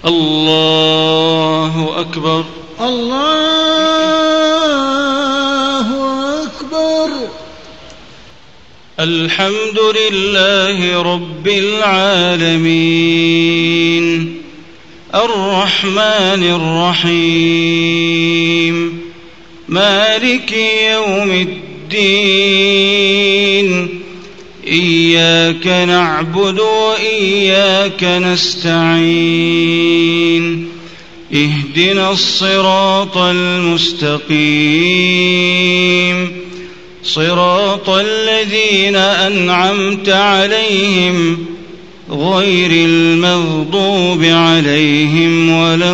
الله أكبر. الله أكبر. الحمد لله رب العالمين الرحمن الرحيم مالك يوم الدين إياك نعبد وإياك نستعين اهدنا الصراط المستقيم صراط الذين أنعمت عليهم غير المغضوب عليهم ولا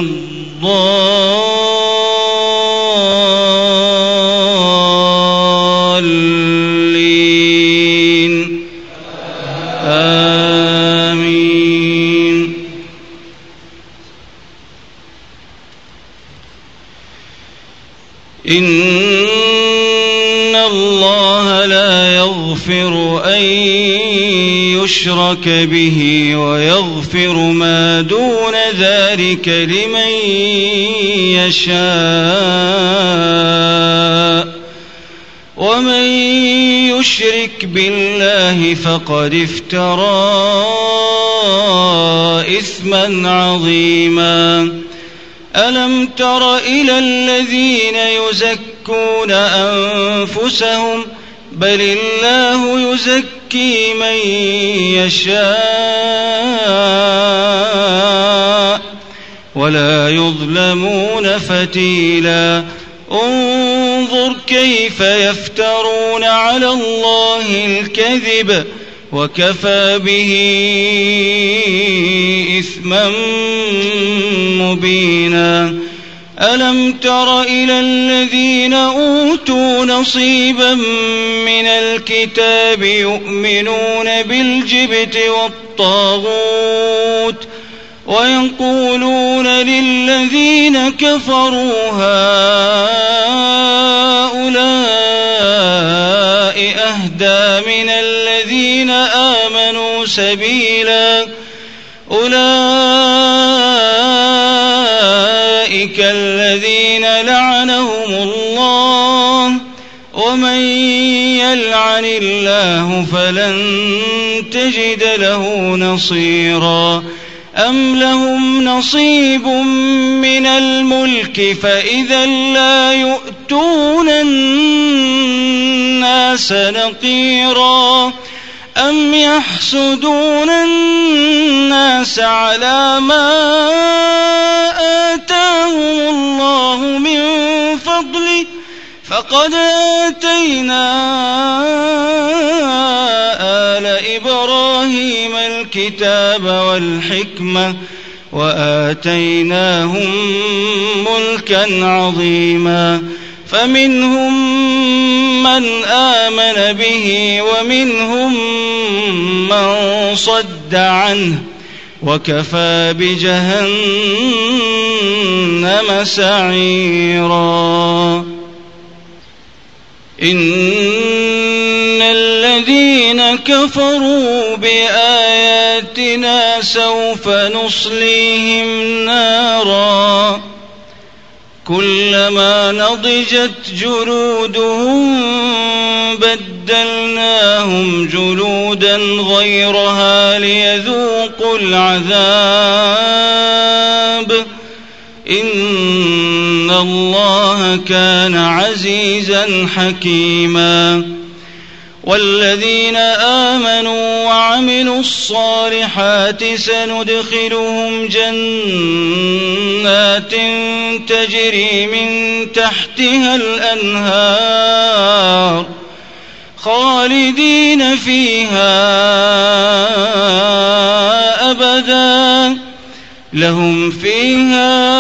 الضالين آمين. إن الله لا يغفر أن يشرك به ويغفر ما دون ذلك لمن يشاء ومن يشرك بالله فقد افترى إثما عظيما. ألم تر إلى الذين يزكون أنفسهم بل الله يزكي من يشاء ولا يظلمون فتيلا. انظر كيف يفترون على الله الكذب وكفى به إثما مبينا. ألم تر إلى الذين أوتوا نصيبا من الكتاب يؤمنون بالجبت والطاغوت ويقولون للذين كفروا هؤلاء أهدى من الذين آمنوا سبيلا. أولئك الذين لعنهم الله ومن يلعن الله فلن تجد له نصيرا. أم لهم نصيب من الملك فإذا لا يؤتون الناس نقيرا. أم يحسدون الناس على ما آتاهم الله من فضله فقد آتينا آل إبراهيم الكتاب والحكمة وآتيناهم ملكا عظيما. فمنهم من آمن به ومنهم من صد عنه وكفى بجهنم سعيرا. إن الذين كفروا بآياتنا سوف نصليهم نارا كلما نضجت جلودهم بدلناهم جلودا غيرها ليذوقوا العذاب إن الله كان عزيزا حكيما. والذين آمنوا وعملوا الصالحات سندخلهم جنات تجري من تحتها الأنهار خالدين فيها أبدا لهم فيها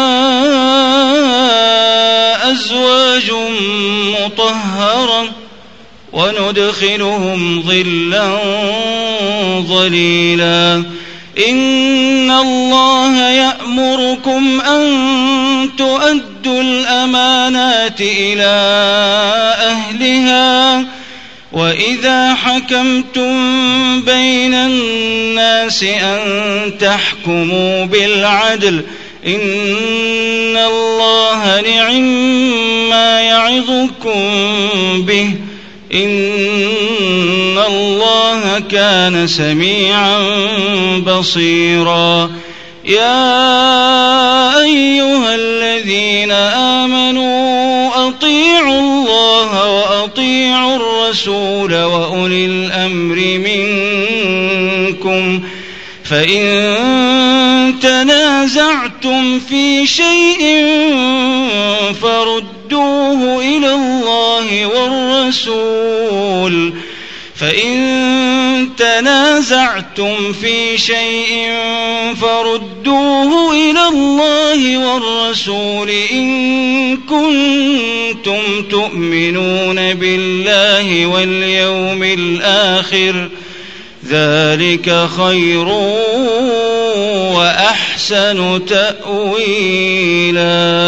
أزواج مطهرة وندخلهم ظلا ظليلا. إن الله يأمركم أن تؤدوا الأمانات إلى أهلها وإذا حكمتم بين الناس أن تحكموا بالعدل إن الله نعما يعظكم به إن الله كان سميعا بصيرا. يا أيها الذين آمنوا أطيعوا الله وأطيعوا الرسول وأولي الأمر منكم فإن تنازعتم في شيء فردوه إلى الله والرسول إن كنتم تؤمنون بالله واليوم الآخر ذلك خير وأحسن تأويلا.